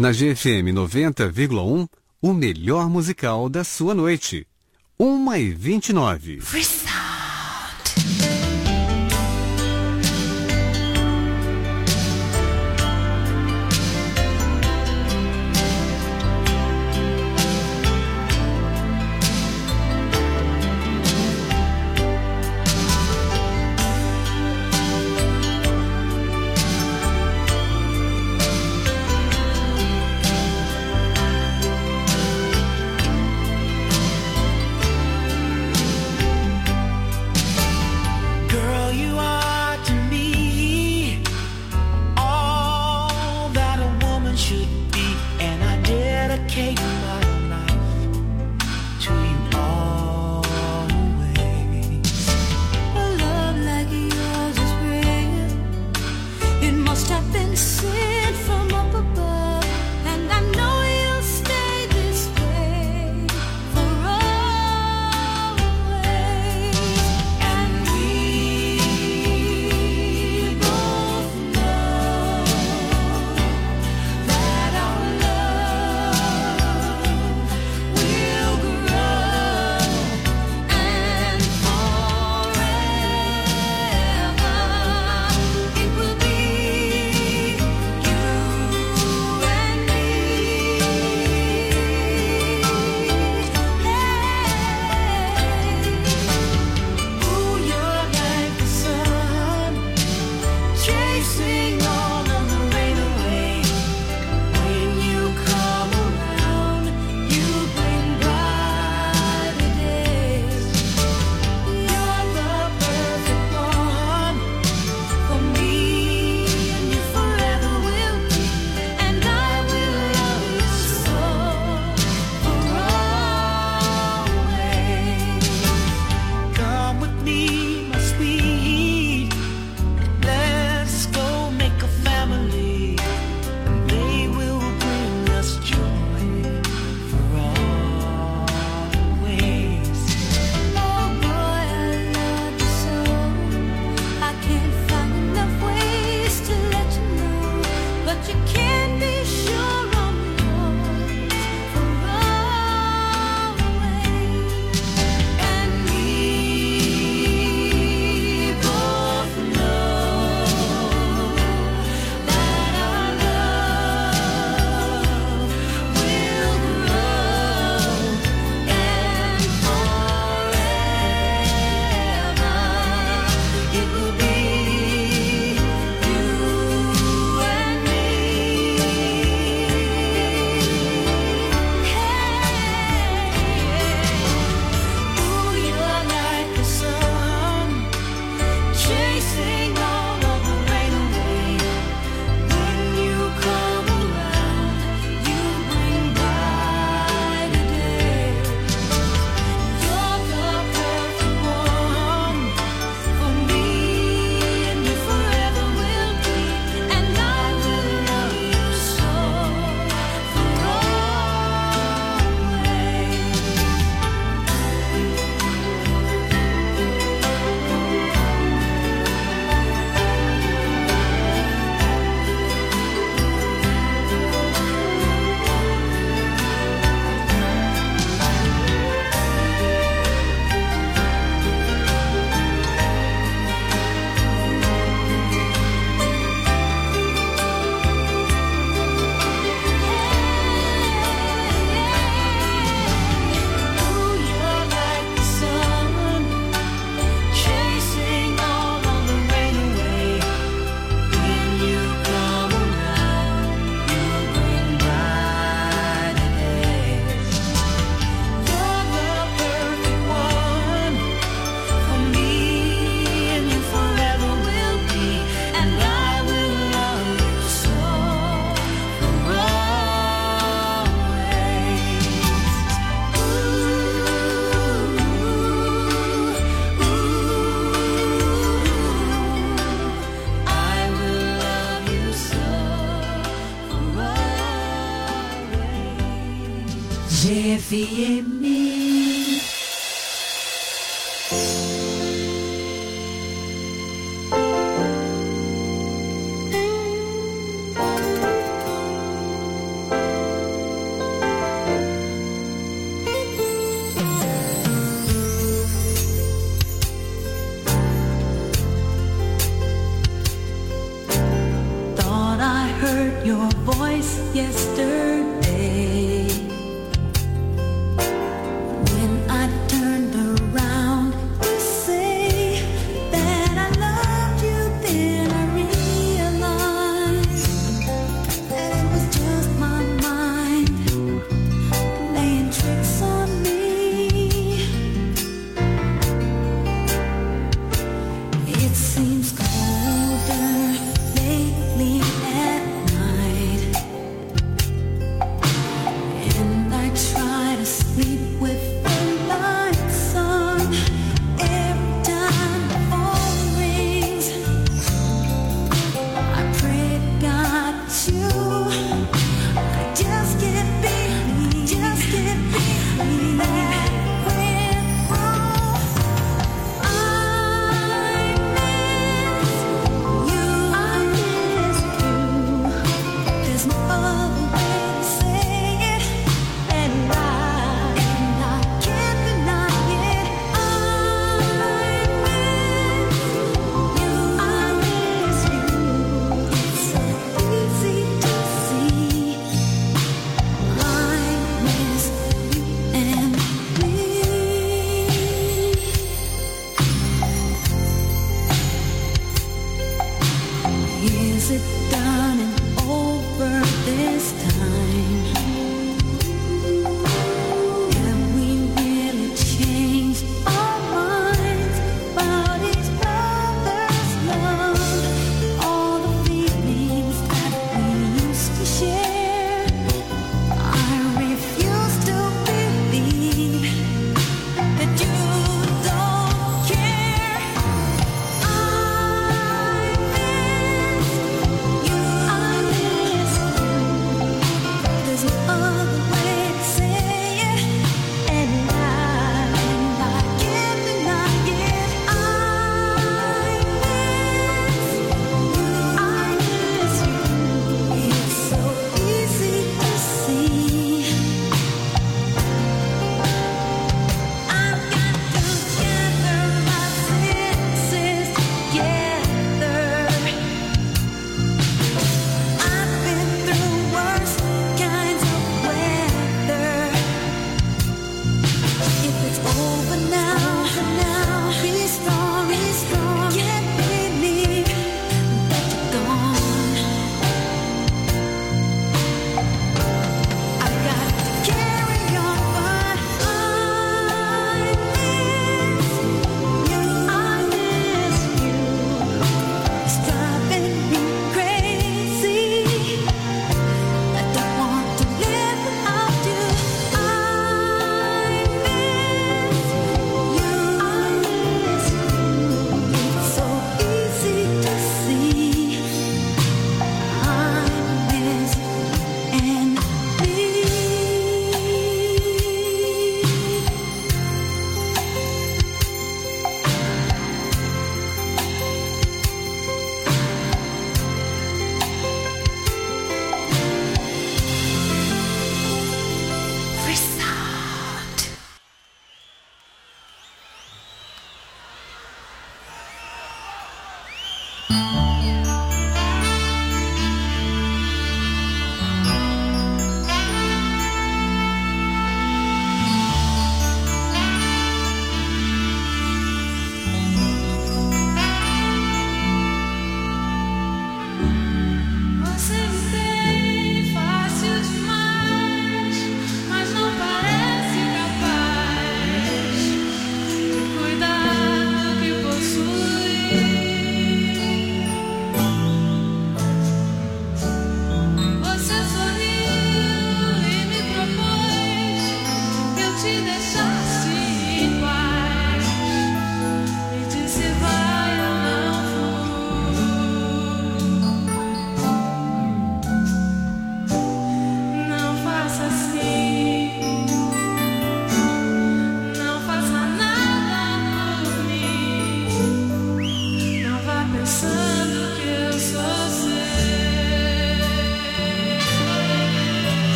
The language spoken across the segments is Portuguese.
Na GFM 90,1, o melhor musical da sua noite. 1h29. GFM. heard your voice yesterday. When I turned around to say that I loved you, then I realized that it was just my mind playing tricks on me. It seems colder lately at night.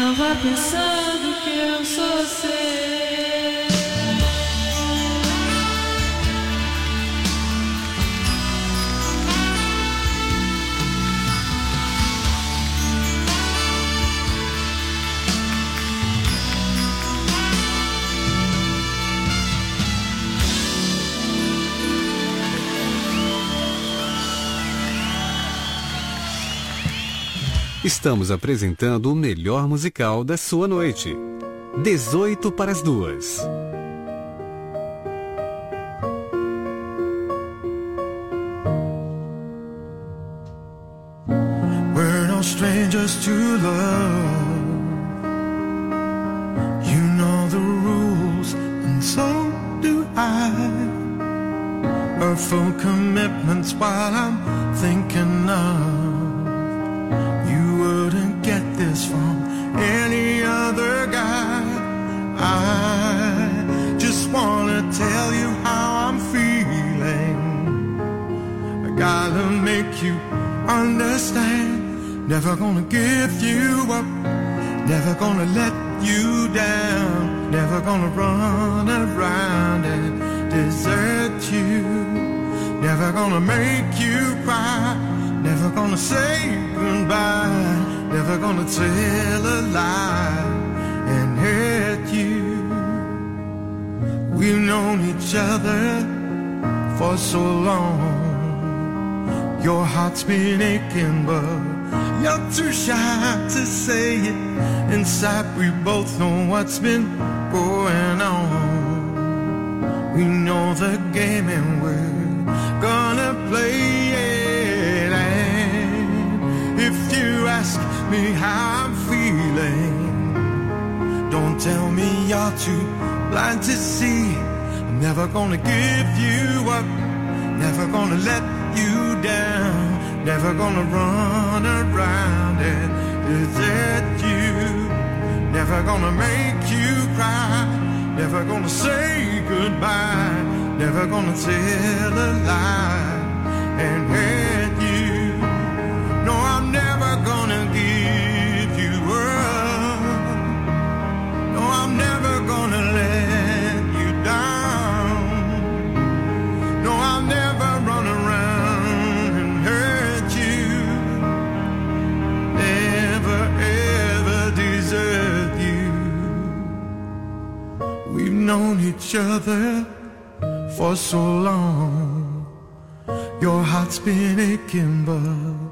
Tava pensando que eu sou seu. Estamos apresentando o melhor musical da sua noite. 18 para as 2. We're no strangers to love. You know the rules, and so do I. Our full commitments while I'm thinking of. You wouldn't get this from any other guy. I just wanna tell you how I'm feeling. I gotta make you understand. Never gonna give you up. Never gonna let you down. Never gonna run around and desert you. Never gonna make you cry. Never gonna say goodbye. Never gonna tell a lie and hurt you. We've known each other for so long. Your heart's been aching, but you're too shy to say it. Inside we both know what's been going on. We know the game and we're gonna play it. And if you ask me how I'm feeling, don't tell me you're too blind to see. I'm never gonna give you up. Never gonna let you down. Never gonna run around and desert you. Never gonna make you cry. Never gonna say goodbye. Never gonna tell a lie and hurt you. No, I'm never gonna give you up. No, I'm never gonna let you down. No, I'll never run around and hurt you. Never ever desert you. We've known each other for so long. Your heart's been aching, but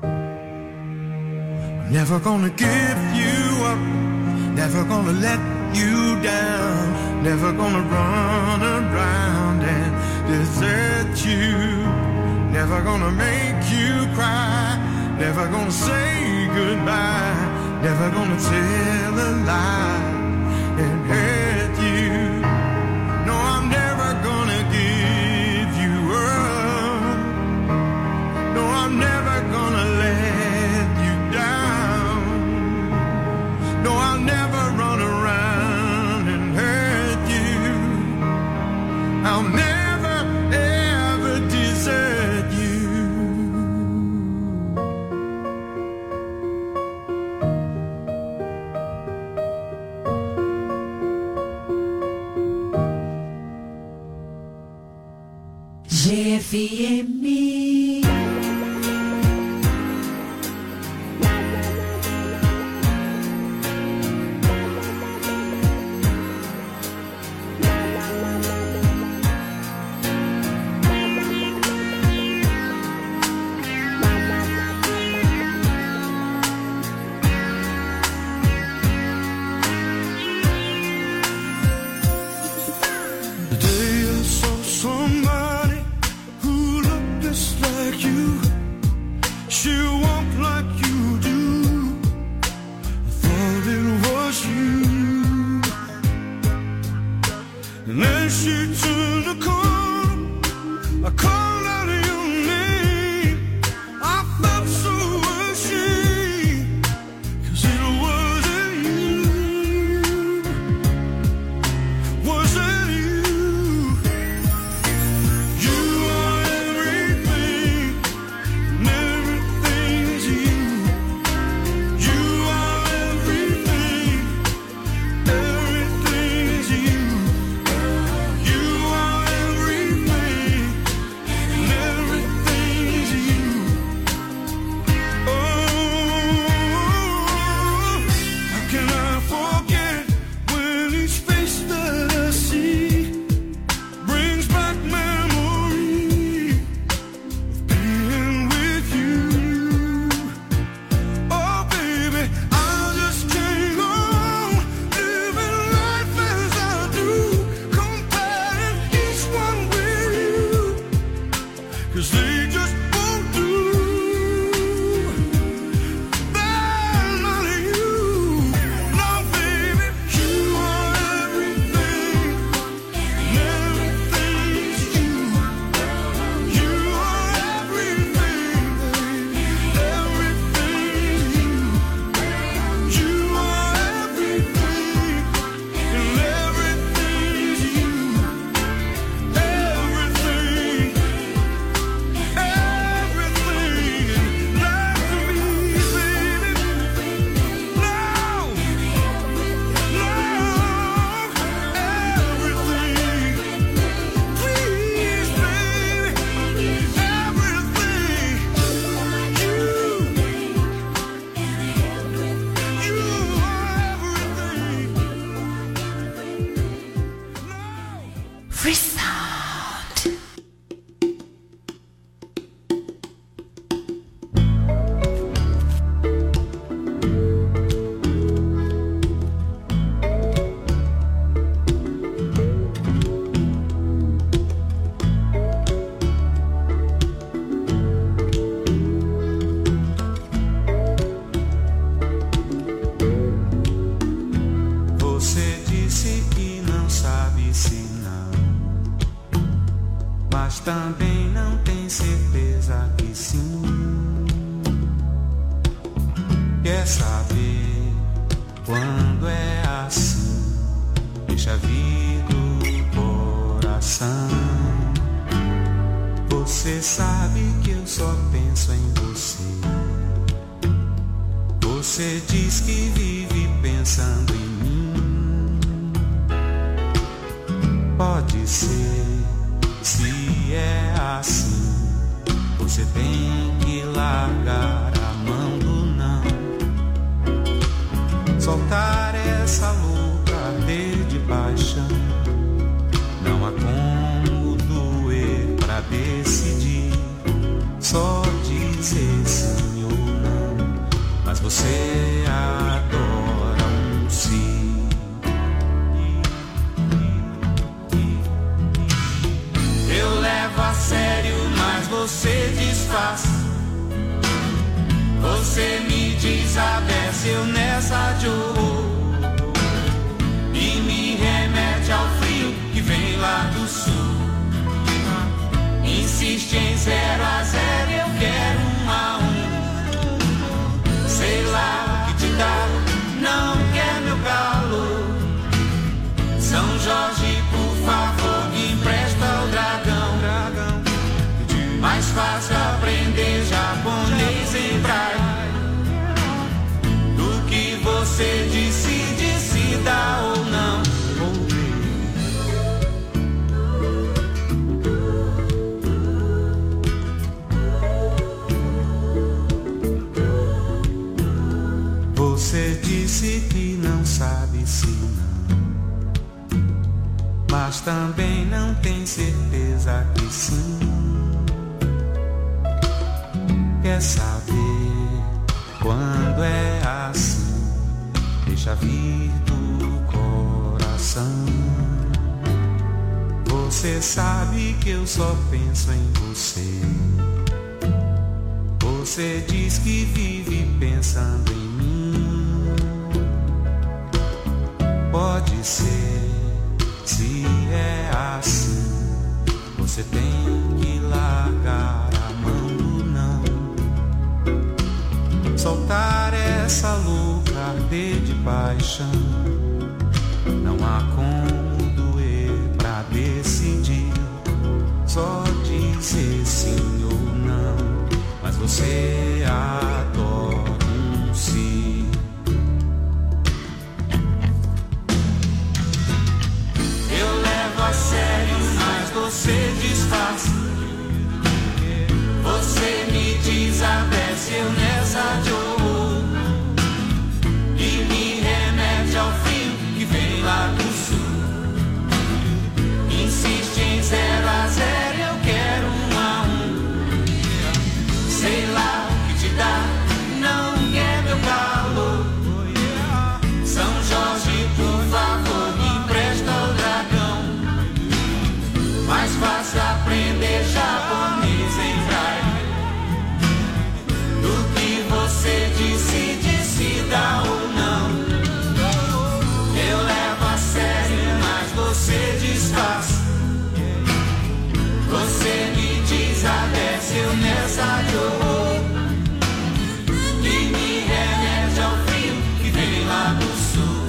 I'm never gonna give you up. Never gonna let you down. Never gonna run around and desert you. Never gonna make you cry. Never gonna say goodbye. Never gonna tell a lie and hurt you. No, I'm never gonna give you up. No, I'm never gonna let you down. No, I'll never run around and hurt you. I'll never ever desert you. GFM. The day I saw somebody who looked just like you. She walked like you do. I thought it was you. And then she turned the corner. I called out your name. I felt so ashamed, 'cause it wasn't you. Wasn't you? You are everything, and everything is you. Quer saber quando é assim? Deixa vir do coração. Você sabe que eu só penso em você. Você diz que vive pensando em mim. Pode ser, se é assim, você tem que largar a mão do não. Soltar essa louca arder de paixão. Não há como doer pra decidir. Só dizer sim ou não. Mas você adora um sim. Eu levo a sério, mas você disfarça. Você me desabece, eu nessa de horror. E me remete ao frio que vem lá do sul. Insiste em 0-0, eu quero 1-1. Sei lá o que te dá, não quer meu calor. São Jorge, por favor, me empresta o dragão. Mais fácil aprender japonês em braille do que você decide se dá ou não. Você disse que não sabe se não, mas também não tem certeza que sim. Quer saber quando é assim? Deixa vir do coração. Você sabe que eu só penso em você. Você diz que vive pensando em mim. Pode ser, se é assim, você tem que largar a mão do não. Soltar essa louca arder de paixão. Não há como doer pra decidir. Só dizer sim ou não. Mas você adora um sim. Eu levo a sério, mas você disfarça. Você me desabece, eu nessa de horror. E me remete ao frio que vem lá do sul. Insiste em 0-0, eu quero 1-1. Sei lá o que te dá, não quer meu calor. São Jorge, por favor, me empresta o dragão. Mais fácil aprender japonês em braille do que você decide se dá ou não. Eu levo a sério, mas você disfarça. Você me desabece, eu nessa de horror. E me remete ao frio que vem lá do sul.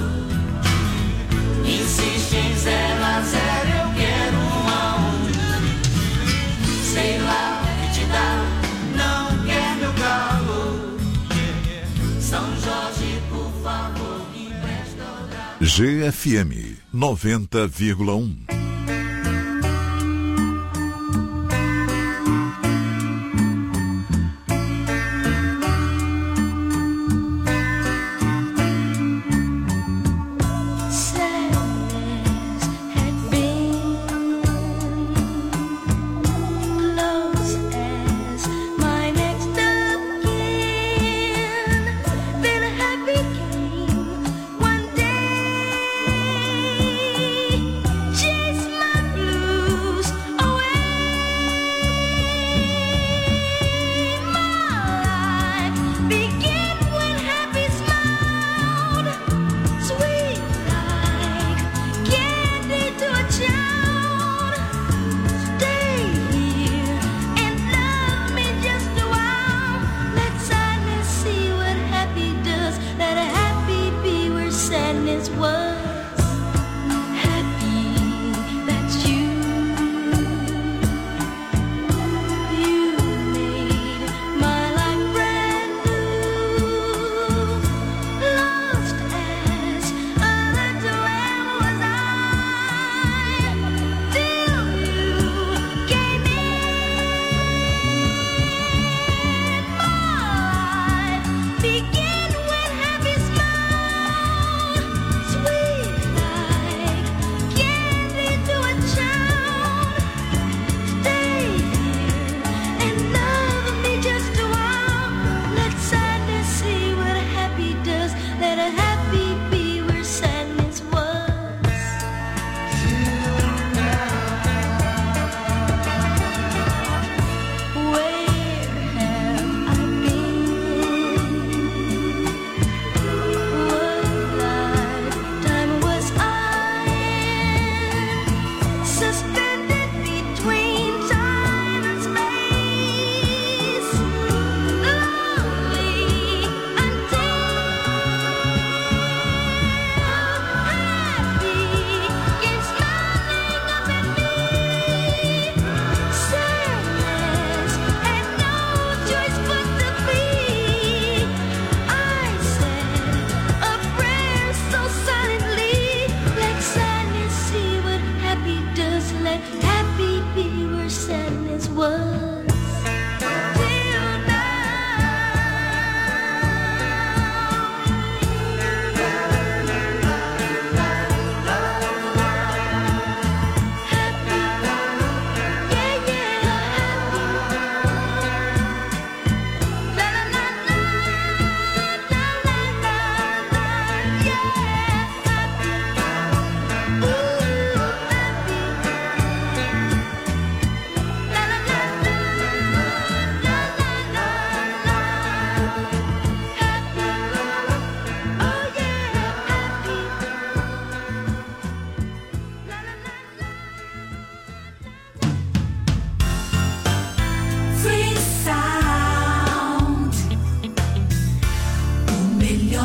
Insiste em 0-0, eu quero 1-1. Sei lá o que te dá, não quer meu calor. São Jorge, por favor, me empresta o dragão. GFM 90,1. Sadness had been close as my next of kin. Then happy came one day.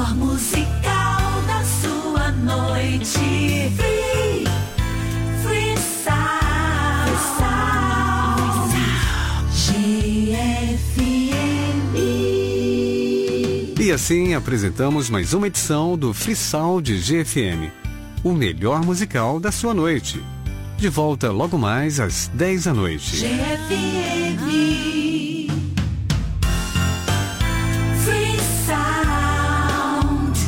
melhor musical da sua noite. Free Sound. GFM. E assim apresentamos mais uma edição do Free Sound GFM, o melhor musical da sua noite. De volta logo mais às 10 da noite. GFM. Free Sound.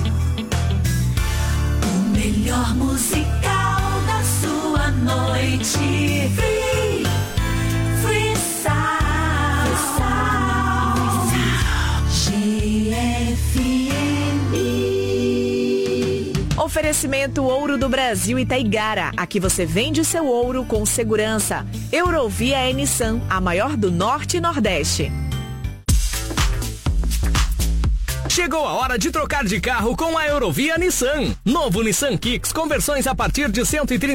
O melhor musical da sua noite. Free Sound. GFM. Oferecimento Ouro do Brasil e Taigara. Aqui você vende seu ouro com segurança. Eurovia é Nissan, a maior do Norte e Nordeste. Chegou a hora de trocar de carro com a Eurovia Nissan. Novo Nissan Kicks com versões a partir de R$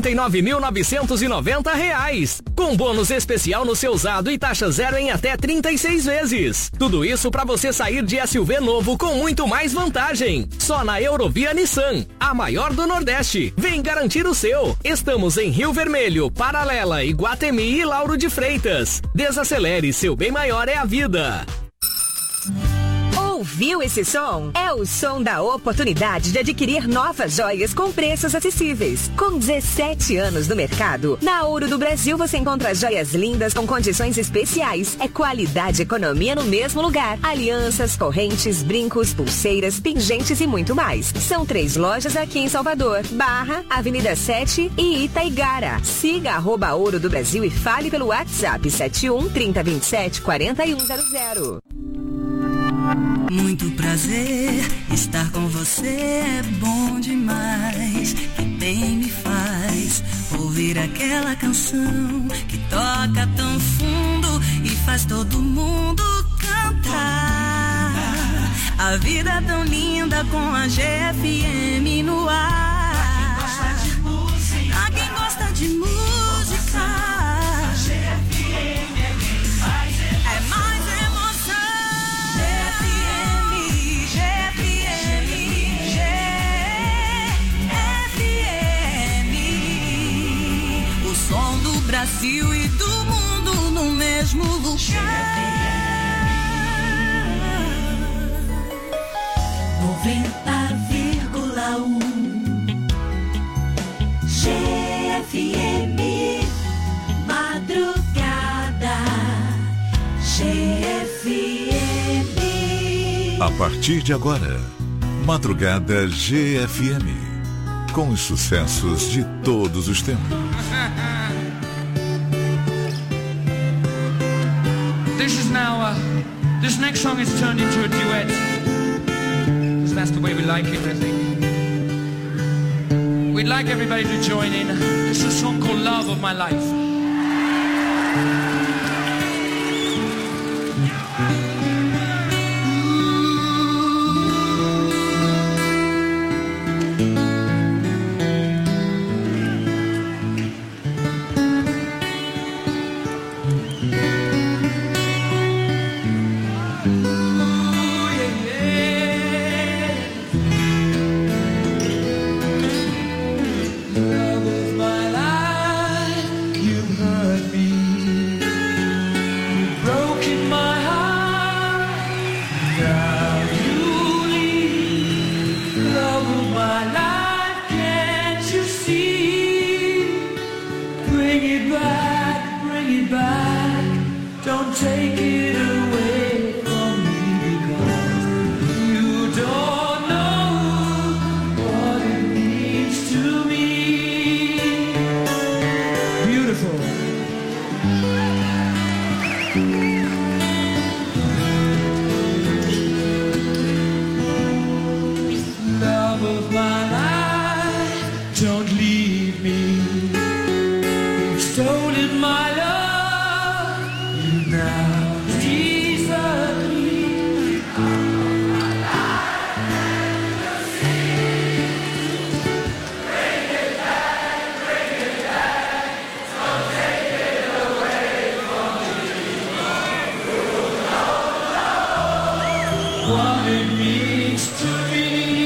139.990. Com bônus especial no seu usado e taxa zero em até 36 vezes. Tudo isso para você sair de SUV novo com muito mais vantagem. Só na Eurovia Nissan, a maior do Nordeste. Vem garantir o seu. Estamos em Rio Vermelho, Paralela, Iguatemi e Lauro de Freitas. Desacelere, seu bem maior é a vida. Ouviu esse som? É o som da oportunidade de adquirir novas joias com preços acessíveis. Com 17 anos no mercado, na Ouro do Brasil você encontra joias lindas com condições especiais. É qualidade e economia no mesmo lugar. Alianças, correntes, brincos, pulseiras, pingentes e muito mais. São 3 lojas aqui em Salvador, Barra, Avenida 7 e Itaigara. Siga @Ouro do Brasil e fale pelo WhatsApp 71 3027 4100. Muito prazer, estar com você é bom demais. Que bem me faz ouvir aquela canção que toca tão fundo e faz todo mundo cantar. A vida é tão linda com a GFM no ar. A quem gosta de música, a GFM é quem faz. É mais emoção. Som do Brasil e do mundo no mesmo lugar. 90,1 GFM Madrugada. GFM. A partir de agora, Madrugada GFM, com os sucessos de todos os tempos. This next song is turned into a duet. 'Cause that's the way we like it, I think. We'd like everybody to join in. This is a song called Love of My Life. What it means to me.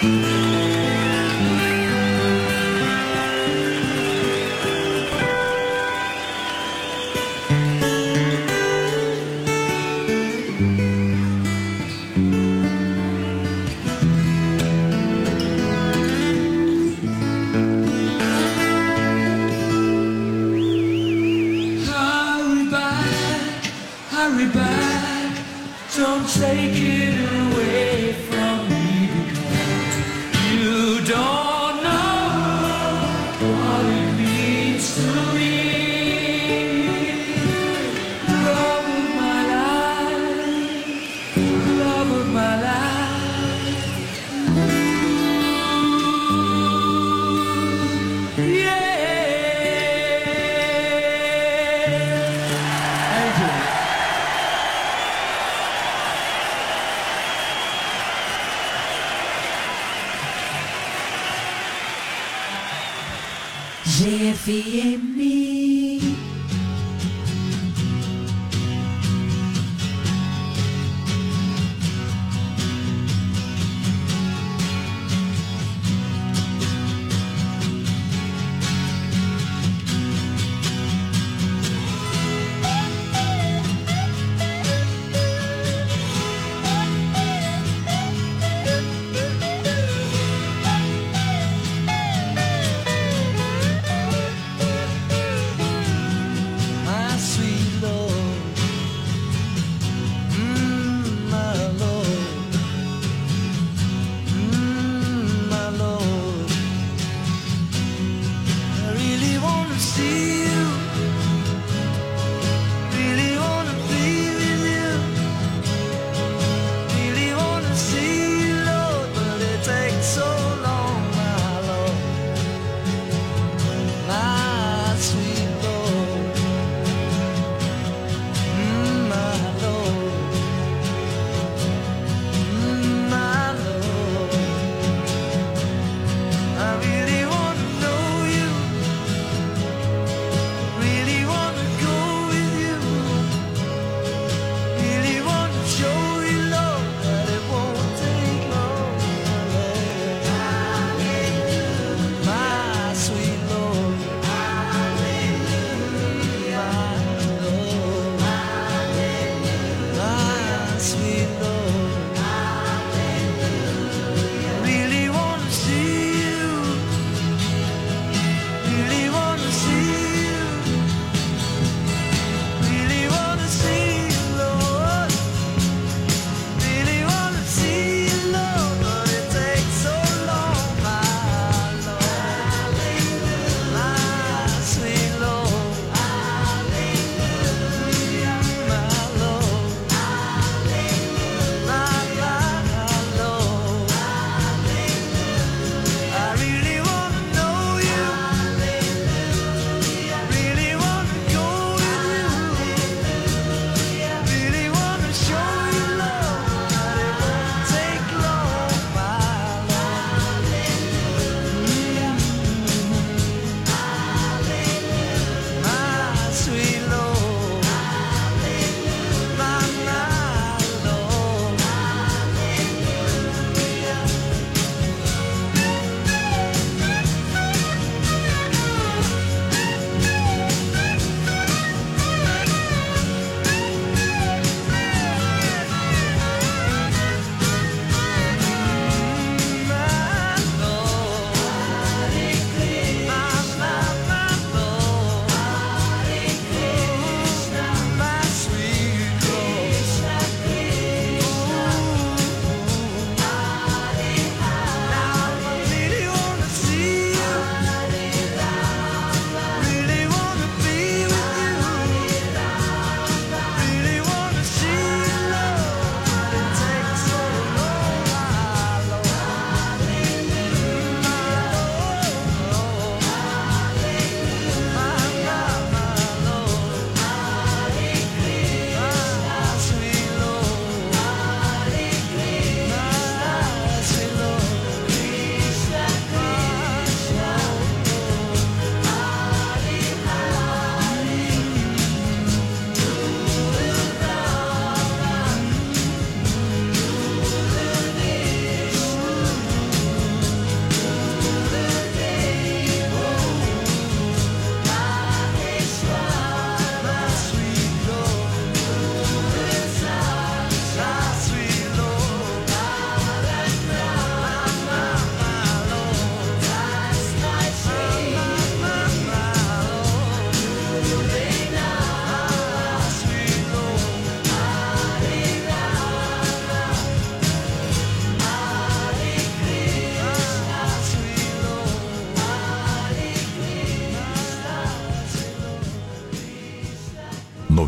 Hurry back, don't take it away from me, because you don't know what it means to me. Love of my life, love of my life. Yeah. Thank you. GFM.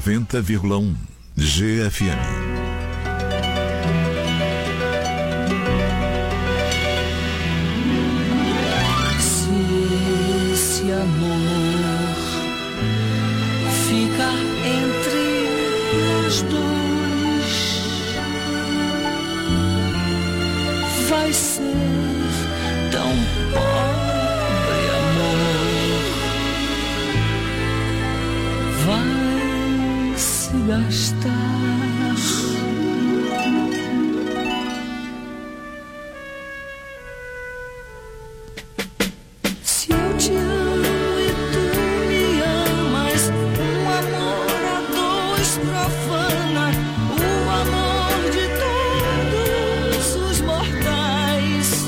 90,1 GFM. Se esse amor fica entre nós dois, vai ser tão pobre amor, vai se gastar. Se eu te amo e tu me amas, um amor a dois profana o amor de todos os mortais.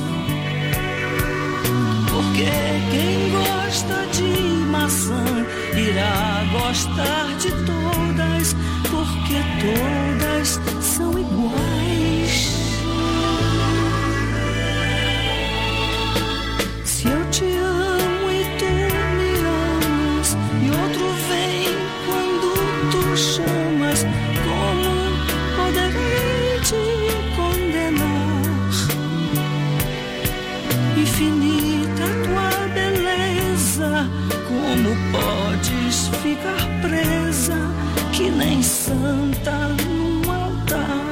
Porque quem gosta de maçã irá gostar de todas, porque todas são iguais. Se eu te amo e tu me amas, e outro vem quando tu chamas, como poderei te condenar? Infinita tua beleza, como podes ficar presa, que nem santa no altar?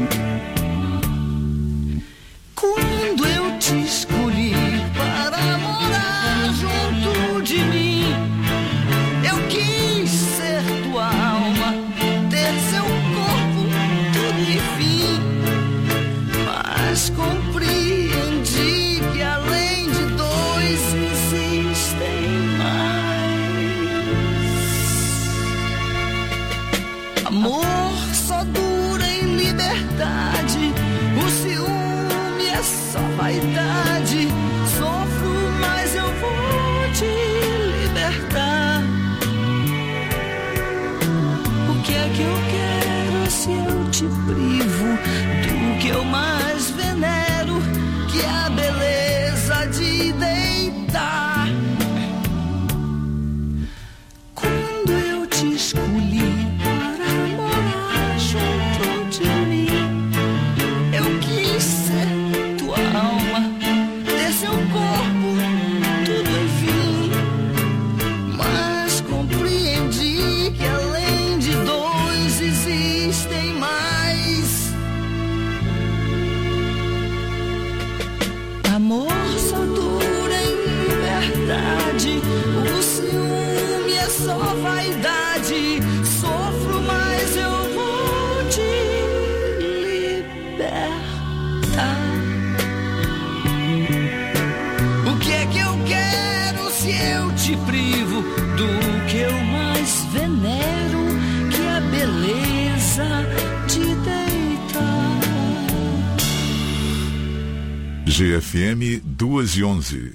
Quando eu te escolhi para morar junto de mim, eu quis ser tua alma, ter seu corpo, tudo e fim. Mas compreendi que além de dois existem mais. Amor só dura em liberdade, o ciúme é só vaidade. Sofro, mas eu vou te libertar. O que é que eu quero se eu te privo do que eu mais venero, que é a beleza de deitar? Quando eu te escolhi para morar junto de mim, eu quis ser tua alma, ter seu corpo, tudo enfim. Mas compreendi que além de dois existem mais. Amor só dura em liberdade, o ciúme é só vaidade. Sofro, mas eu vou te libertar. O que é que eu quero se eu te privo do que eu mais venero, que é a beleza de deitar? GFM 2:11.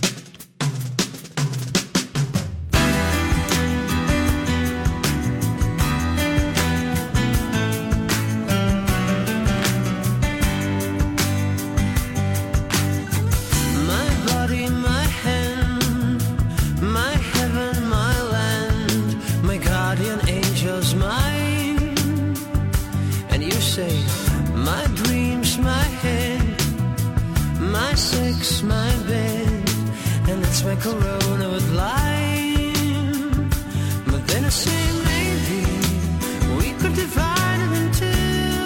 My body, my hand, my heaven, my land, my guardian angel's mine. And you say, my dreams, my head, my sex, my bed, and that's my corona with lime. But then I say maybe we could divide it in two.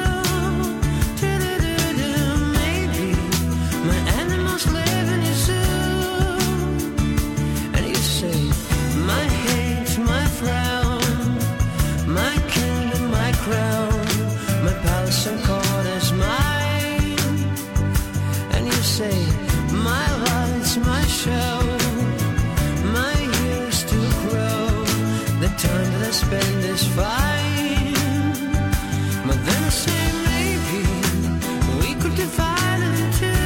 Maybe my animals live in a zoo. And you say my hate, my frown, my kingdom, my crown, my palace and court is mine. And you say my lights, my show, my years to grow, the time that I spend is fine. But then I say maybe we could divide it in two.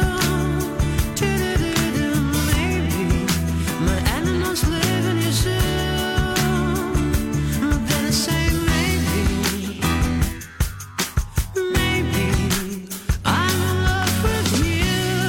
Maybe my animals live in your zoo. But then I say maybe I'm in love with you.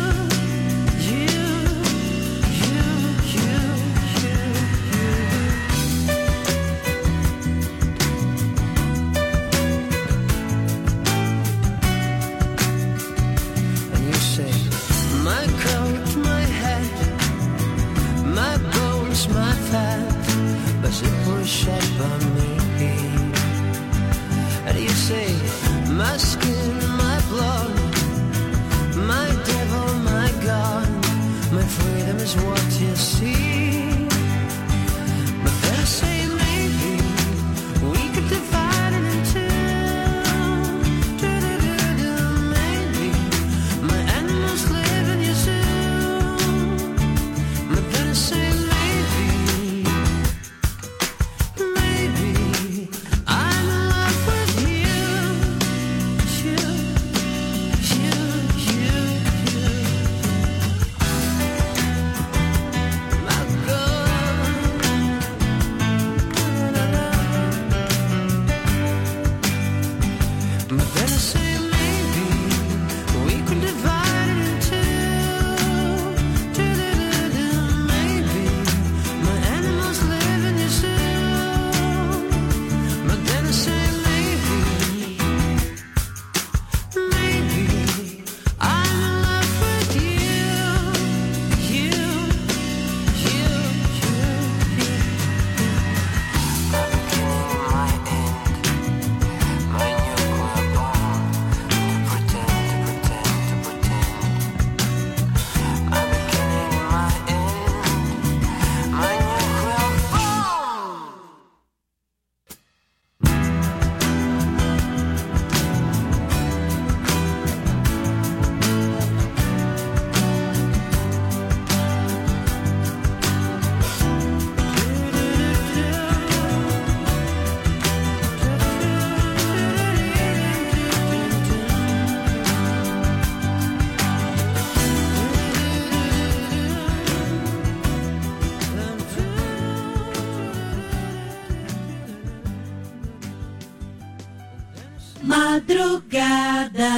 Madrugada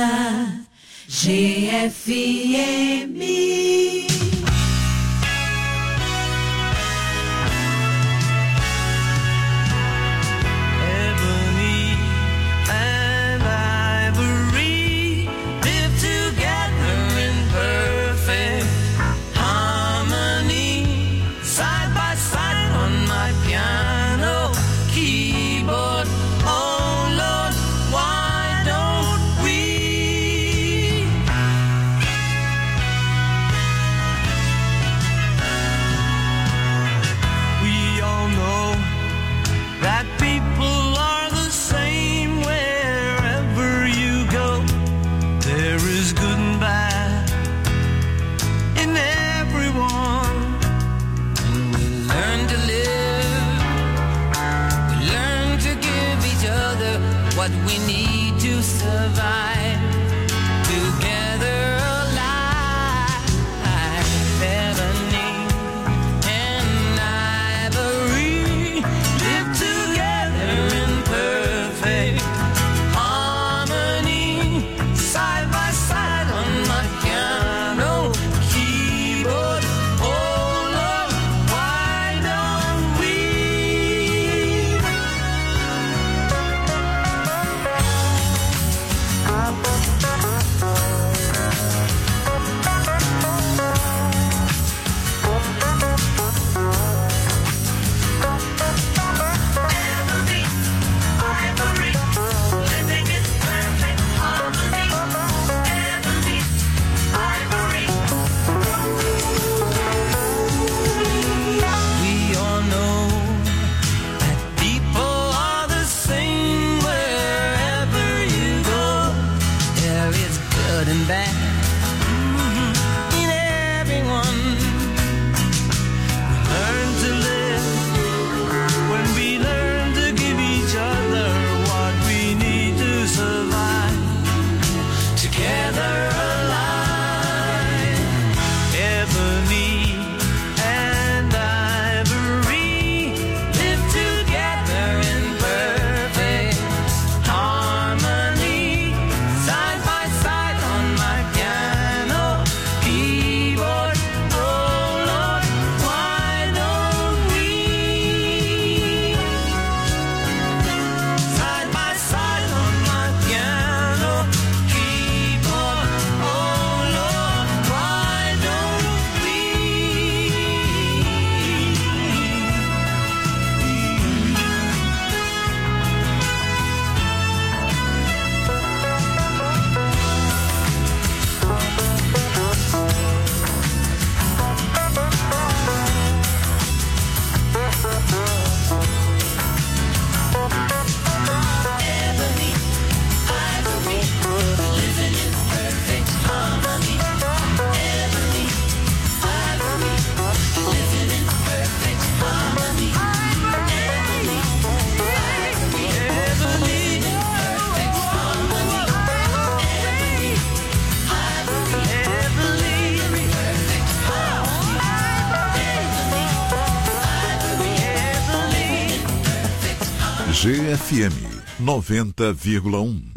GFM. What we need to survive together alive. Ebony and ivory live together in perfect harmony, side by side on my piano keyboard. Oh Lord, why don't we? GFM 90,1.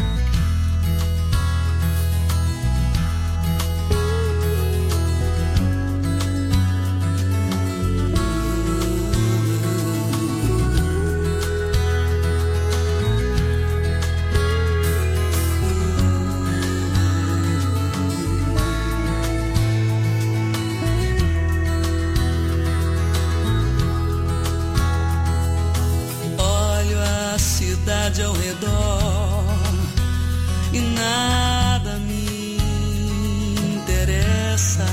Ao redor e nada me interessa.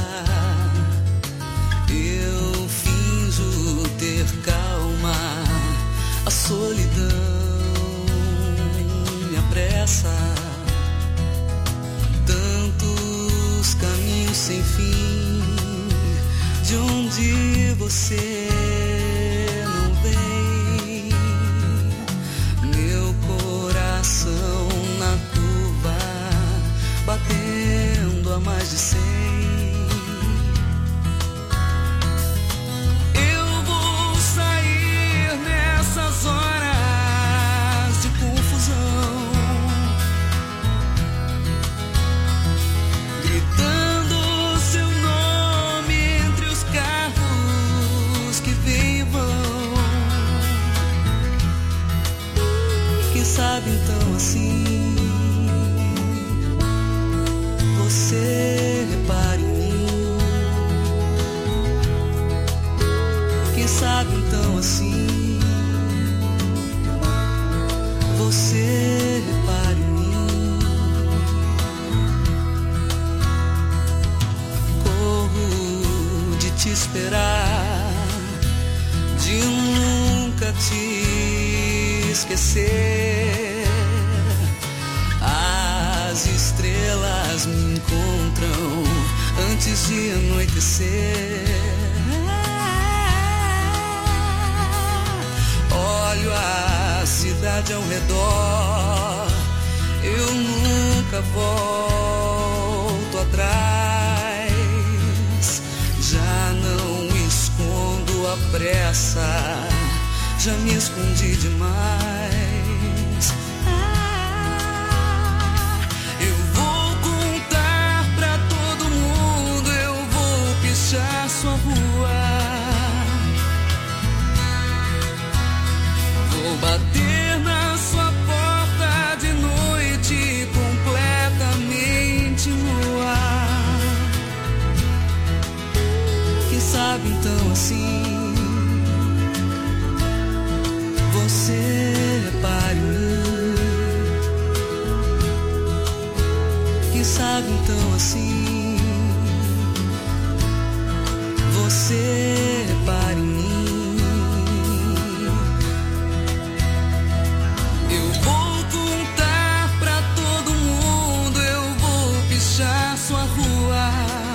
Eu finjo ter calma, a solidão me apressa. Tantos caminhos sem fim, de onde você não vem. Na curva, batendo a mais de 100. Eu vou sair nessas horas de confusão, Quem sabe então assim você repare em mim. Corro de te esperar, de nunca te esquecer. As estrelas me encontram antes de anoitecer. Olho a cidade ao redor, eu nunca volto atrás. Já não escondo a pressa, já me escondi demais. Eu vou contar pra todo mundo, eu vou pichar sua rua. Vou bater na sua porta de noite, completamente nua. Quem sabe então assim você repare em mim. Quem sabe então assim você repare em mim. Eu vou contar pra todo mundo, eu vou pichar sua rua.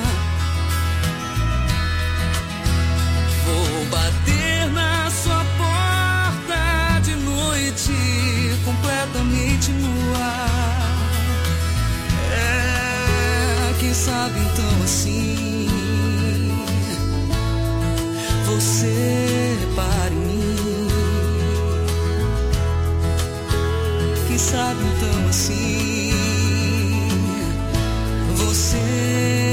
Vou bater na sua porta de noite, completamente nua. Quem sabe então assim você repare em mim. Quem sabe então assim você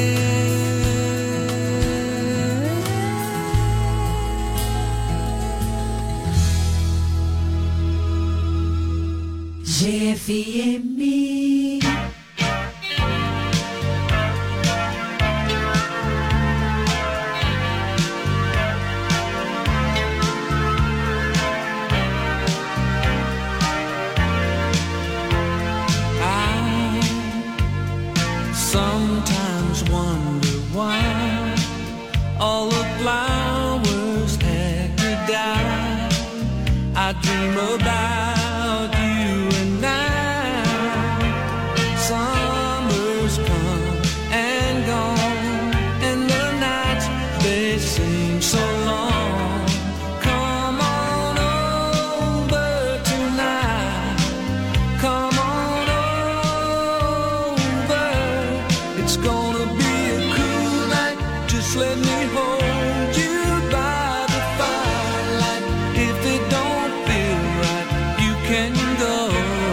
GFM. sometimes wonder why all the flowers had to die. I dream about you and now. Summer's come and gone, and the nights they seem so long. Come on over tonight. Come on over. It's gonna be a cool night. Just let me hold you by the firelight. If it don't feel right, you can go.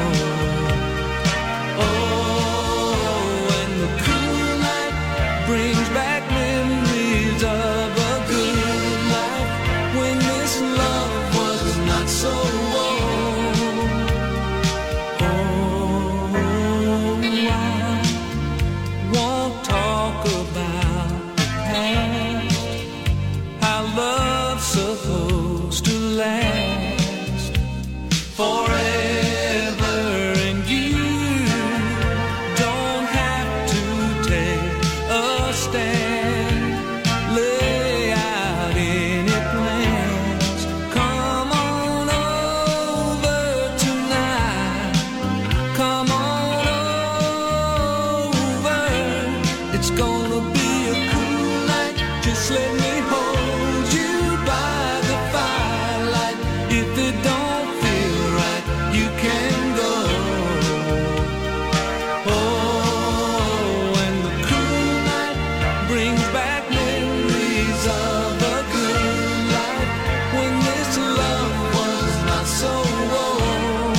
Oh, and the cool night brings back memories of a good life when this love was not so old. Oh, I won't talk about the past, how love's supposed to last forever, and you don't have to take a stand, lay out any plans. Come on over tonight. Come on over. It's gonna be a cool night. Just let me hold you by the firelight. If it don't feel right, you can go. Oh, and the cool night brings back memories of a good life when this love was not so old.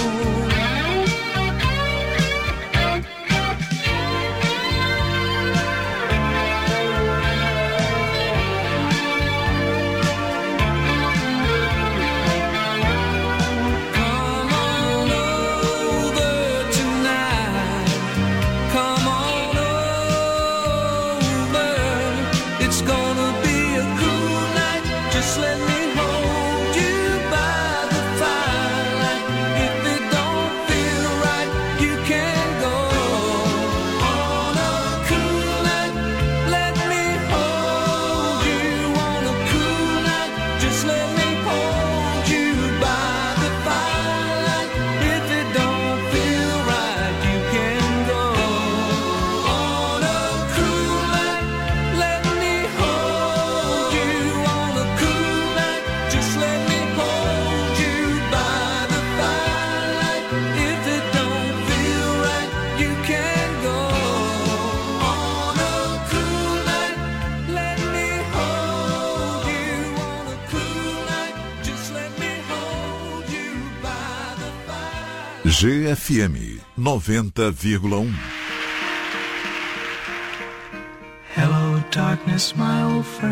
Come on over tonight. Come on over. It's gonna be a cool night. Just let me hold GFM 90,1. Hello, darkness, my old friend.